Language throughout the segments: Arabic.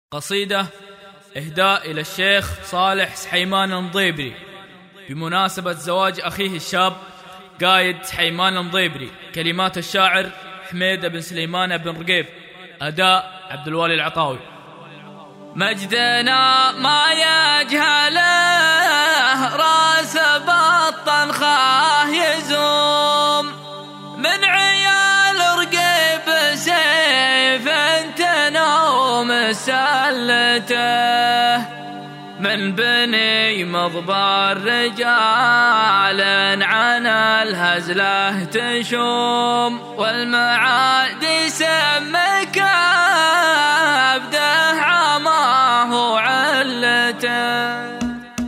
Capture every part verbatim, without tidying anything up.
قصيدة إهداء إلى الشيخ صالح سحيمان النضيبري بمناسبة زواج أخيه الشاب قايد سحيمان النضيبري. كلمات الشاعر حميد بن سليمان بن رقيب، أداء عبد الوالي العطاوي. مجدنا ما يجهله راس بطن خاه يزوم من عيال رقيب سيف تنوم سلته من بني مضبر رجال عن الهزله تشوم والمعاد يسمك عبده عماه علته.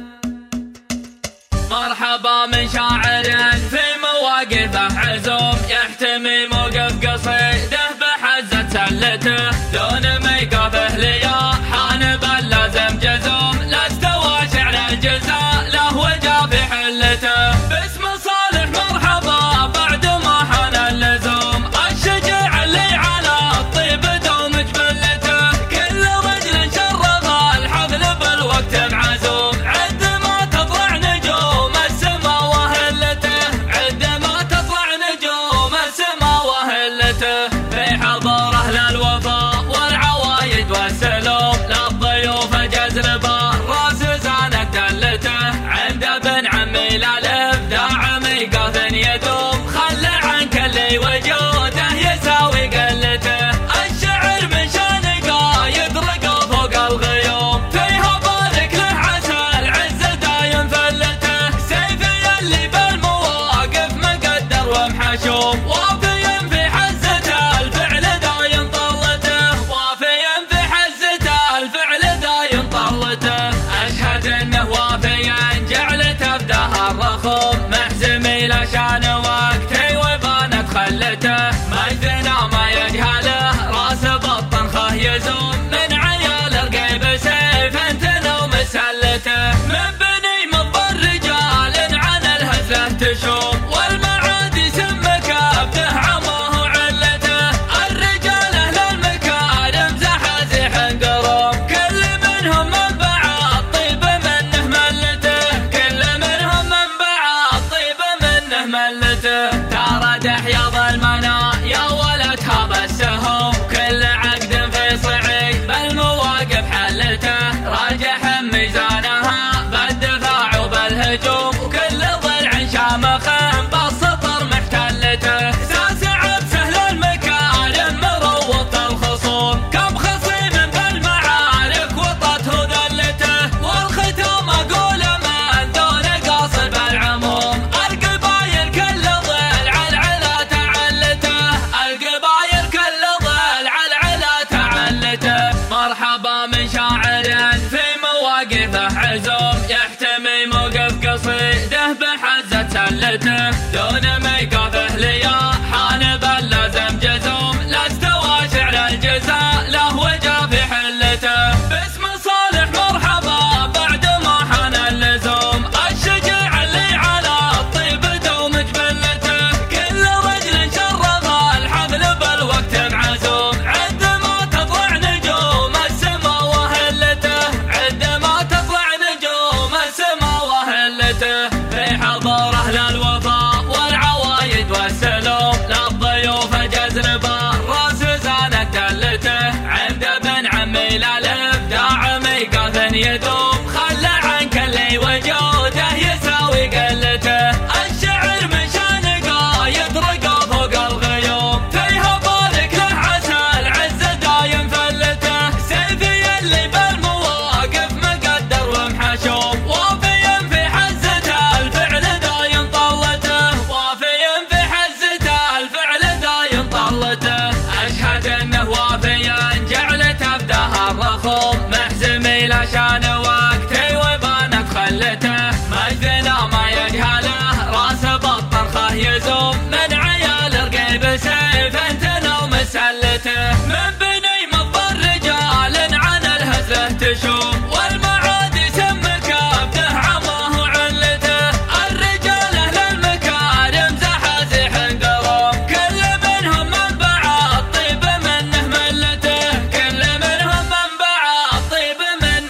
مرحبا من شاعر في مواقفه عزوم يحتمي موقف قصيده بحزة سلته دون ميقافه ليا حانب لازم جزوم لا استوى شعر الجزاء له وجا في حلته باسم صالح مرحبا بعد ما حان اللزوم الشجاع اللي على الطيب دوم جبلته كل رجل شرف الحفل بالوقت معزوم عد ما تطلع نجوم السما وهلته عد ما تطلع نجوم السما وهلته في حضور اهل الوفاء والعوايد والسلوم للضيوف جزربه راس زانك دلته عند ابن عمي للابداع ميقاف يدوم خلى عنك اللي وجوده يساوي قلته الشعر من شان قايد رقى فوق الغيوم فيها بارك له عسى العز دايم فلته سيفي اللي بالمواقف مقدر ومحشوم وافيا في حزته الفعل دايم طلته وافيا في حزته الفعل دايم طلته اشهد انه وافيا جعلته بدها الرخوم محزمي لا شان وقتي وبانت خلته مجدنا ما يجهله راس بطن خاه يزوم من عيال رقيب سيف تنوم سلته من بني مضبر رجال عن الهزله تشوم والمعاد يسمك عبده عماه علته الرجال اهل المكارم زحازيح قروم كل منهم منبع الطيب منه ملته كل منهم منبع الطيب منه ملته ترى حياض المنى يا ولد هذا السهم كل عقد في صعيد بالمواقف حلته راجح ميزانها بالدفاع وبالهجوم وكل ضلع شامخ بالسطر محتلته ساسع بسهل المكارم مروط الخصوم كم خصيم بالمعارك وطته ذلته والختام اقول من دون قاصد بالعموم القبايل كل ضلع العلا تعلته القبايل كل ضلع العلا تعلته. مرحبا من شاعر في مواقفه عزوم يحتمي موقف قصيده بحزة سلته دون ميقافه ليا حانب لازم جزوم لا استوى شعر الجزاء له وجا في حلته باسم صالح مرحبا بعد ما حان اللزوم الشجاع اللي على الطيب دوم جبلته كل رجل شرف الحفل بالوقت معزوم عد ما تطلع نجوم السما وهلته عد ما تطلع نجوم السما وهلته في حضور اهل الوفاء والعوايد والسلوم للضيوف جزربه راس زانك دلته عند ابن عمي للابداع ميقاف يدوم خلى عنك اللي وجوده يساوي قلته الشعر من شان قايد رقى فوق الغيوم فيها بارك له عسى العز دايم فلته سيفي اللي بالمواقف مقدر ومحشوم وافيا في حزته الفعل دايم طلته وافيا في حزته الفعل دايم طلته اشهد انه وافيا جعلته بدها الرخوم محزمي لا شان وقتي وبانت خلته مجدنا ما يجهله راس بطن خاه يزوم من عيال رقيب سيف تنوم سلته من بني مضبر رجال عن الهزله تشوم والمعاد يسمك عبده عماه علته الرجال اهل المكارم زحازيح قروم كل منهم منبع الطيب منه ملته كل منهم منبع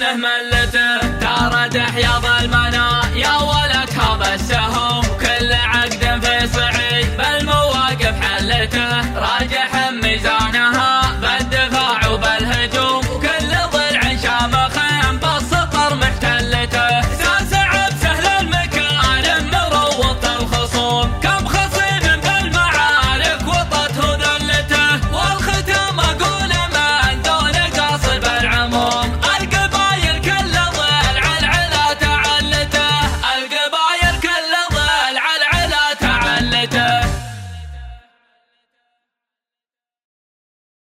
له ملته، ترى حياض المنى يا ولد هذا السهم، كل عقد في صعيد بالمواقف حلته، راجع